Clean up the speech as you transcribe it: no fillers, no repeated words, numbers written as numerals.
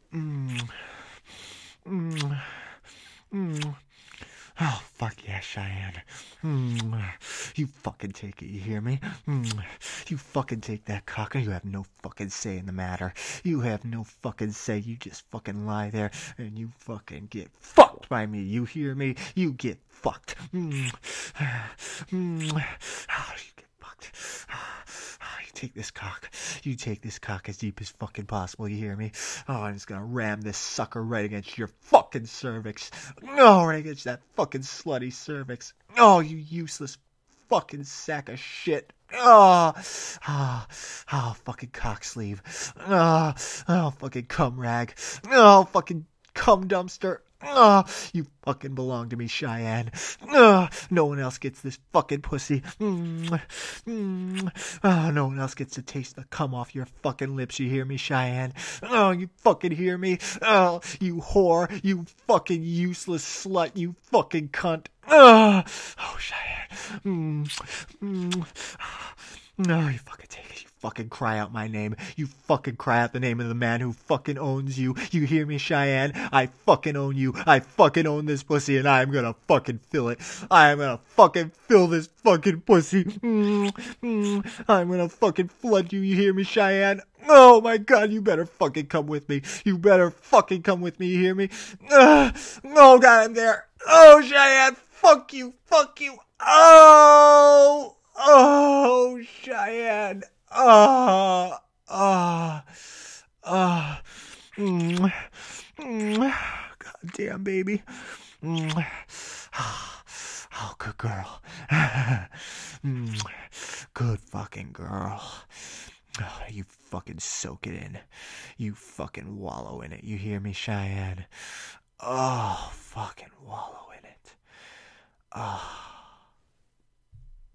Mm, mm, mm. Oh, fuck yeah, Cheyenne. You fucking take it, you hear me? You fucking take that cock. You have no fucking say in the matter. You have no fucking say. You just fucking lie there and you fucking get fucked by me. You hear me? You get fucked. Oh, you get fucked. You take this cock. You take this cock as deep as fucking possible, you hear me? Oh, I'm just gonna ram this sucker right against your fucking cervix. Oh, right against that fucking slutty cervix. Oh, you useless fucking sack of shit. Fucking cock sleeve. Fucking cum rag. Fucking cum dumpster. You fucking belong to me, Cheyenne. No one else gets this fucking pussy. No one else gets to taste the cum off your fucking lips. You hear me, Cheyenne? Oh, you fucking hear me? Oh, you whore. You fucking useless slut. You fucking cunt. Cheyenne. No, you fucking take it. You fucking cry out my name. You fucking cry out the name of the man who fucking owns you. You hear me, Cheyenne? I fucking own you. I fucking own this pussy and I'm gonna fucking fill it. I am gonna fucking fill this fucking pussy. I'm gonna fucking flood you. You hear me, Cheyenne? Oh my god, you better fucking come with me. You better fucking come with me. You hear me? Oh god, I'm there. Oh, Cheyenne, fuck you. Fuck you. Oh! Oh, Cheyenne. Ah, ah, ah. God damn, baby. Oh, good girl. Good fucking girl. Oh, you fucking soak it in. You fucking wallow in it. You hear me, Cheyenne? Oh, fucking wallow in it.